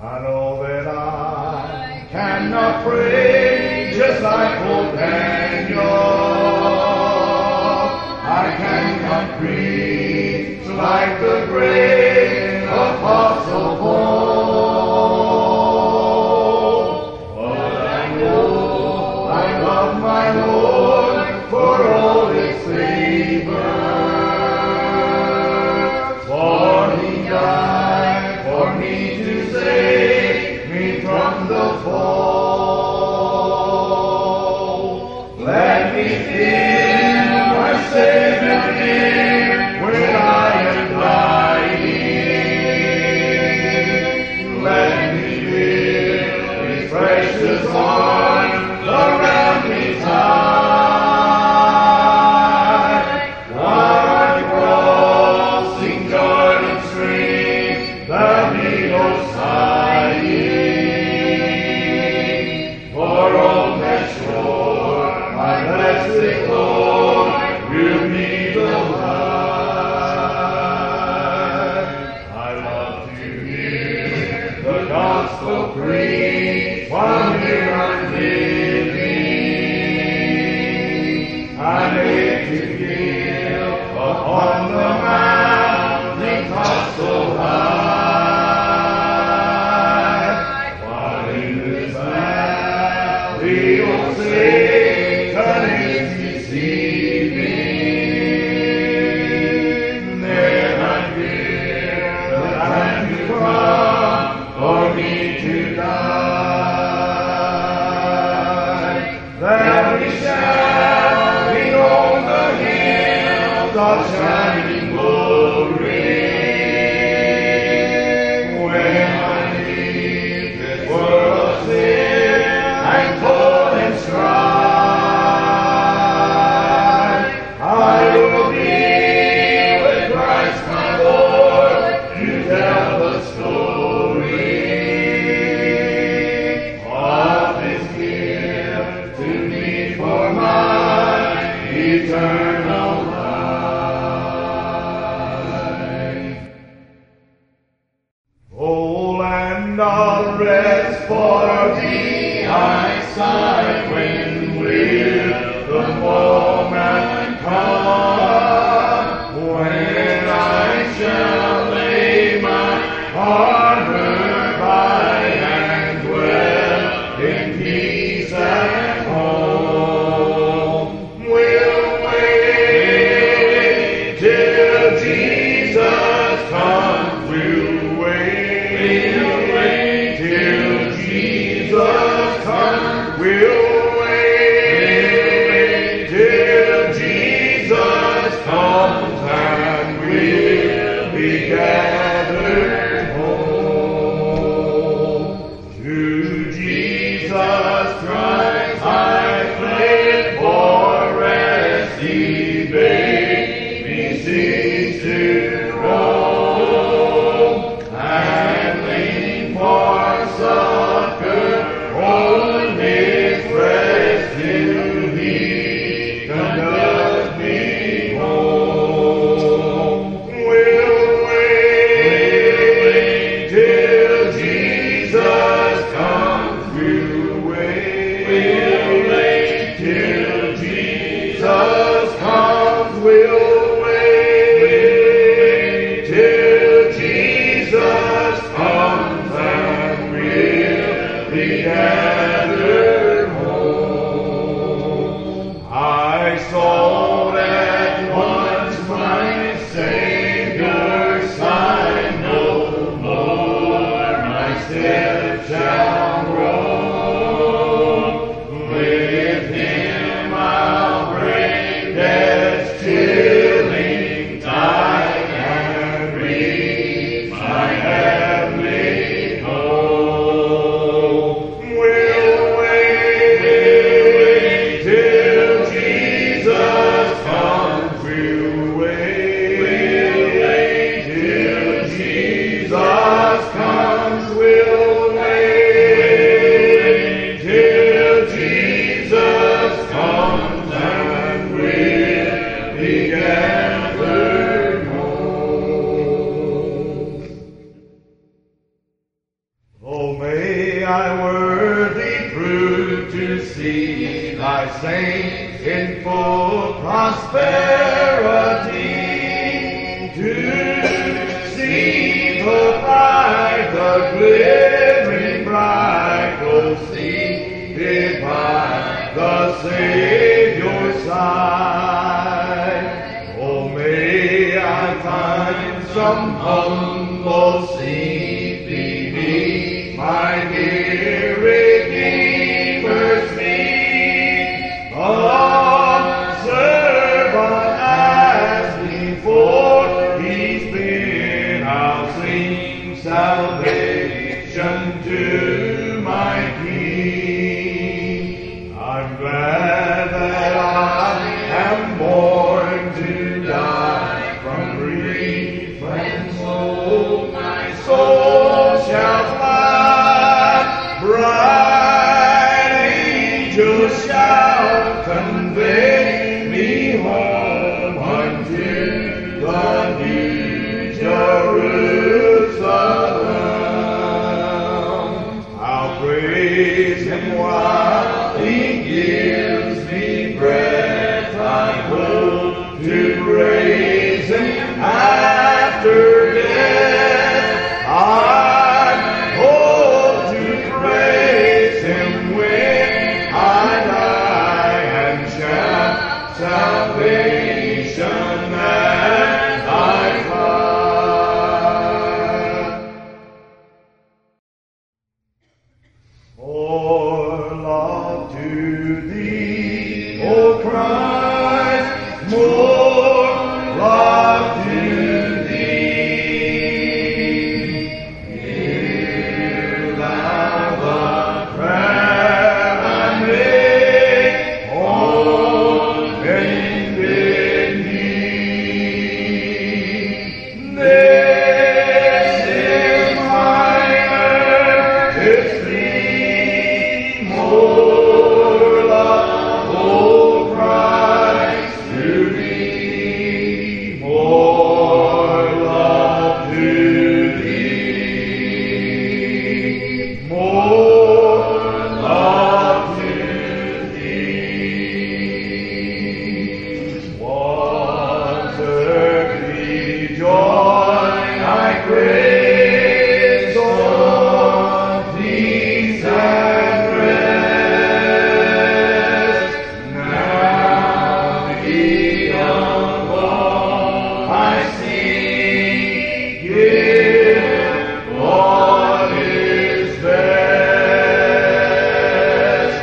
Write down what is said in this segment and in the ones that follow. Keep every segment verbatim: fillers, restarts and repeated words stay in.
I know that I cannot pray just like old Daniel. I cannot preach like the great Apostle Paul. But I know I love my Lord for all His favor. For He died for me to save me from the fall. Let me feel my Savior near when I am dying. Let me feel His precious arms around me tight. While I'm crossing Jordan stream, the needle sighing. For on that shore, my blessed Lord will meet the light. I love to hear the gospel preached while here I'm living. I hate to give upon the mountain top so high. While in this valley, oh, Satan is deceiving. Then I fear the time to come for me to die. There we shouting on the hills of shining glory. When I leave this world of sin and toil and strife, I will be with Christ my Lord to tell the story of His gift to me for my eternal life. Oh, land of rest for thee, I sigh, when will the moment come when I shall lay my harbor by and dwell in peace at home? We'll wait till Jesus comes. We'll wait, we'll wait till Jesus comes. We'll wait till Jesus comes, and we'll be gathered home. To Jesus Christ I fled for rest. He bade me cease to roam, and lean for succor on His breast till He conduct me home. We'll wait till Jesus comes. We'll wait, we'll wait till Jesus comes. We'll wait till Jesus comes, and we'll be gathered home. I sought at once my Savior's side, no more my steps shall roam. With Him I'll break death's chilling tide and reach my heavenly home. We'll wait, we'll wait till Jesus comes. We'll wait, we'll wait till Jesus comes. We'll wait may I worthy prove to see thy saints in full prosperity, to see the bride, the glittering bride, go seated by the Savior's side. Oh, may I find some humble seat beneath my dear Redeemer's feet. A servant as before he's been, I'll sing salvation to my King. I'm glad that I am born to die from grief, and so my soul shall fly. Bright angels shall convey me home unto the new Jerusalem. I'll praise him while he gives me breath. I hope to praise him after death. I hope to praise him when I die and shout salvation as I fly. For love to thee, O Christ, more love to thee. Hear thou the prayer I make on bended knee. This is my earnest plea, more love, O Christ, to thee, more love to thee, more love to thee. What earthly joy I crave, so peace and rest. Now beyond all I see, give what is best.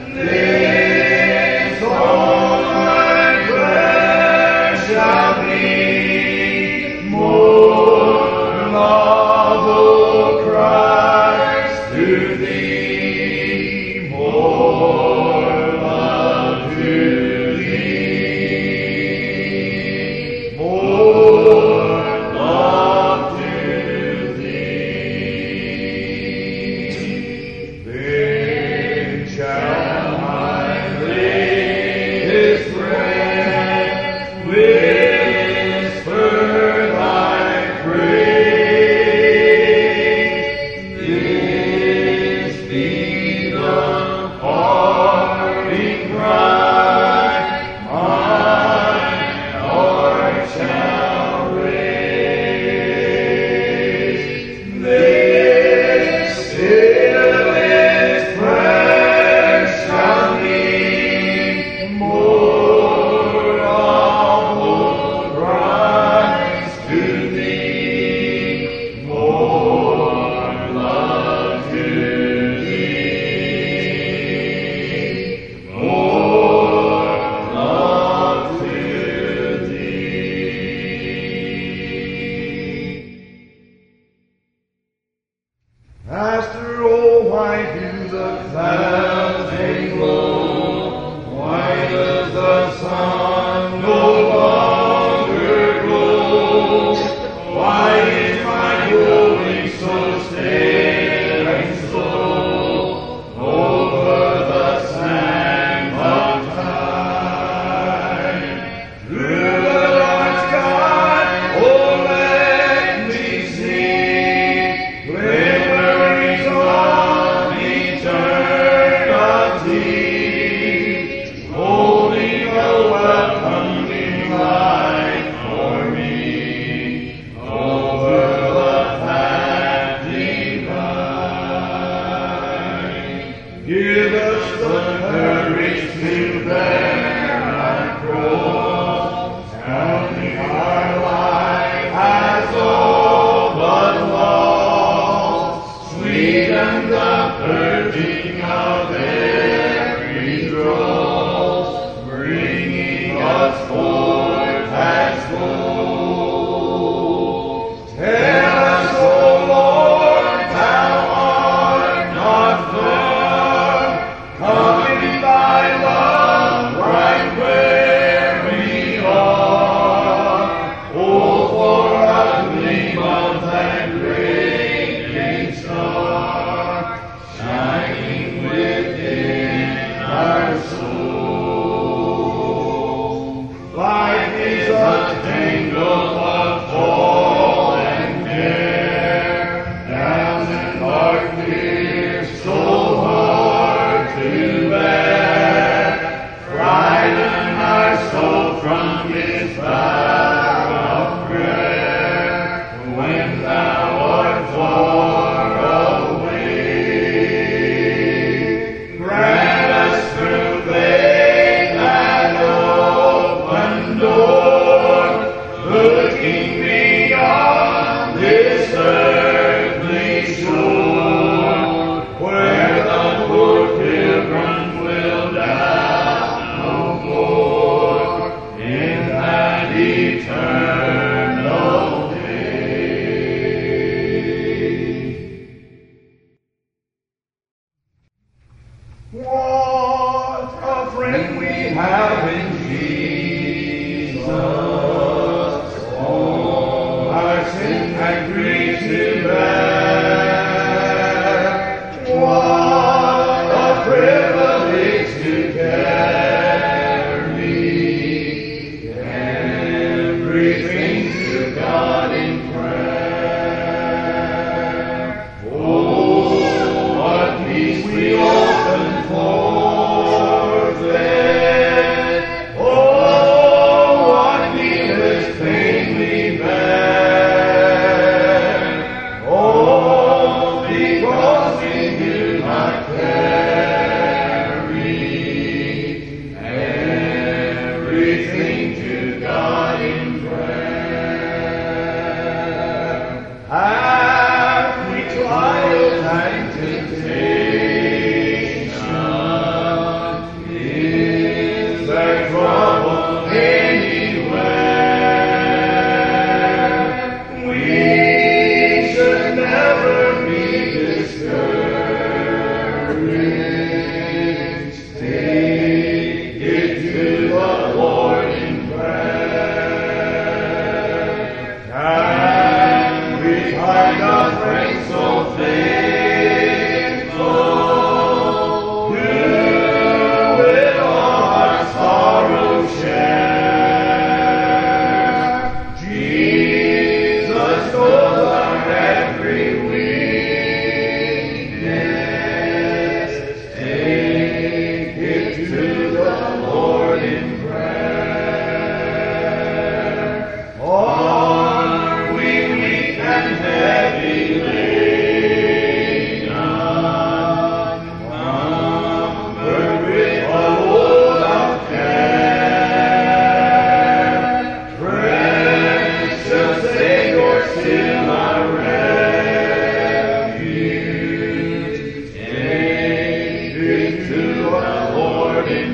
This all my prayer shall be, more love, O Christ, to thee, more love to thee, more love to thee. Then shall I lay this breath, whisper thy praise. This be the parting cry my heart shall raise. This stillest prayer shall mean more of, O Christ, to thee, more love to thee, more love to thee. Master, oh, why do the clouds hang low? Why does the sun no longer glow? Why is my going so stale and slow over the sands of time? Through the dark sky, oh, let me see glimmerings of and the purging of every dross, bringing us forth as gold. Tell us, O Lord, thou art not far, come in thy love right where we are. Oh, for a gleam of that great day star, shining within our soul. Life is a tangle of toil and care, down and dark fear, so hard to bear. Frighten our soul from His power of prayer, when thou art far away. Grant us through faith that open door, looking beyond this earthly shore, where the poor pilgrim will doubt no more in that eternal day. What a friend we have in Jesus, all our sin and grief to bear. What a privilege to carry everything to God in prayer. Oh, what peace we open forfeit. Oh, what needless pain we bear. Oh, because we do not carry everything to God in prayer. Have we trials and temptation? Is there trouble anywhere? We should never be discouraged. Take it to the Lord in prayer. Can we find a friend so faithful, who with all our sorrow share? Jesus knows our every weakness. Take it to the Lord in prayer. Are we weak and heavy laden, cumbered with a load of care? Precious Savior, still our refuge. Take it to the Lord in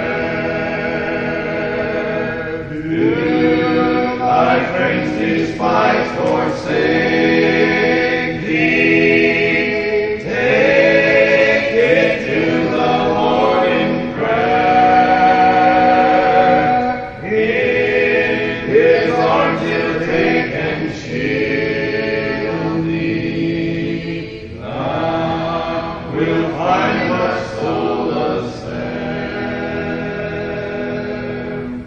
prayer. Do thy friends despise, forsake thee? Take it to the Lord in prayer. In His arms He'll take and shield thee. Thou wilt find the soul ascend.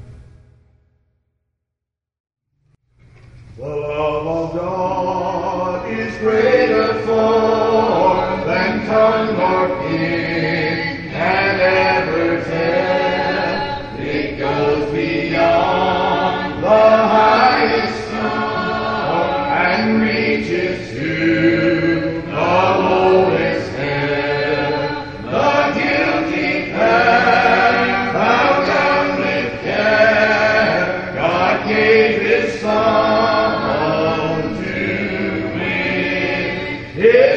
The love of God is greater for than tongue or pen can ever tell. It goes beyond the highest star and reaches to the lowest hell. The guilty path bowed down with care, God gave His Son to win His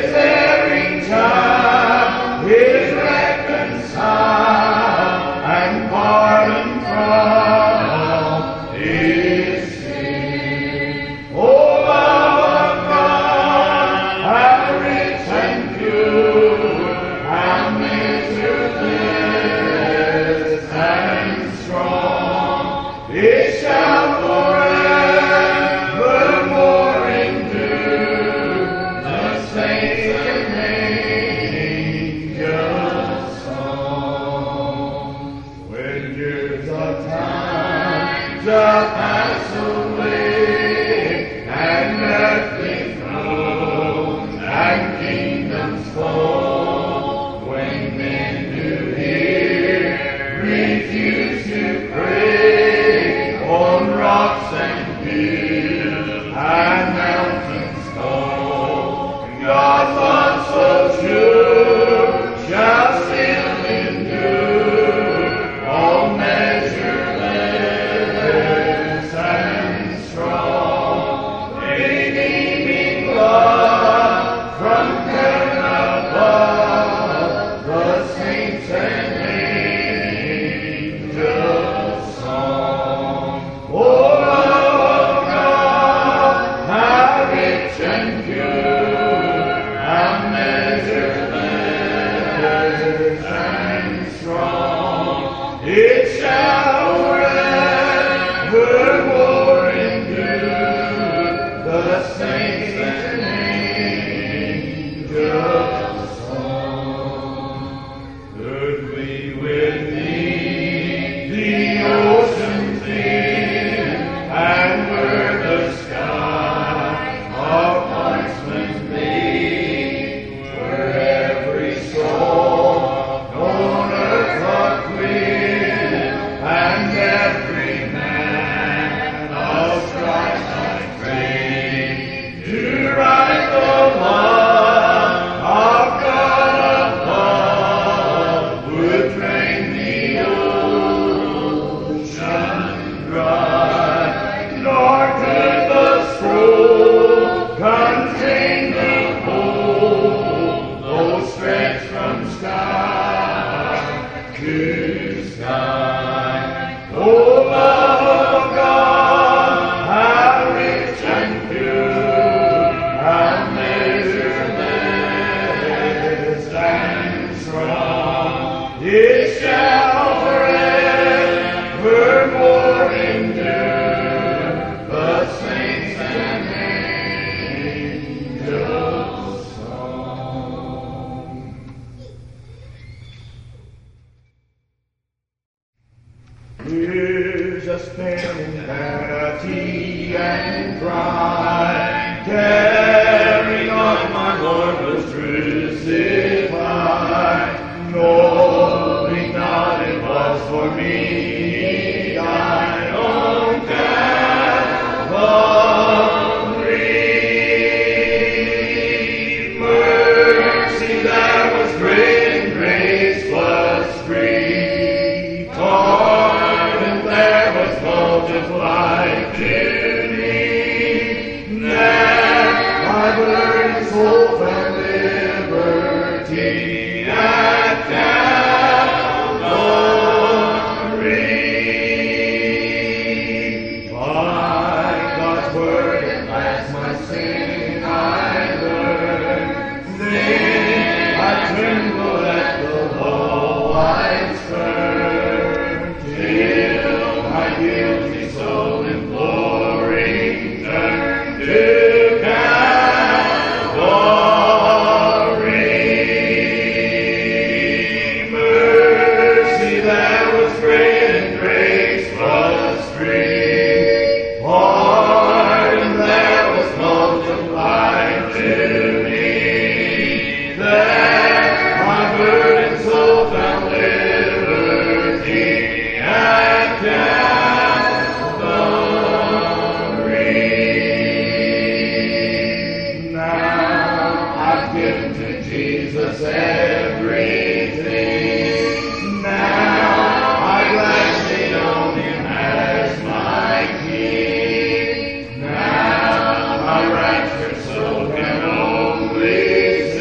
Please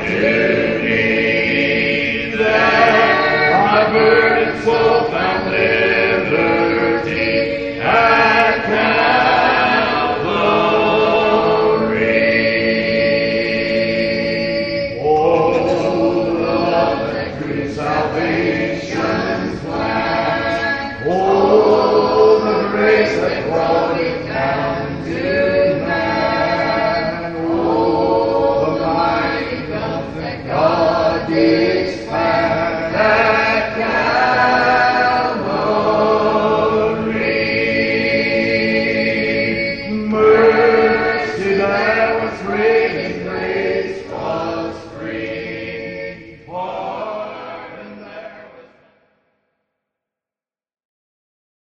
me that my burdened soul found liberty at Calvary. Oh, the love that proves salvation's plan. Oh, the grace that brought it down to man. Oh, the mighty love that God did span at Calvary. Mercy that was free.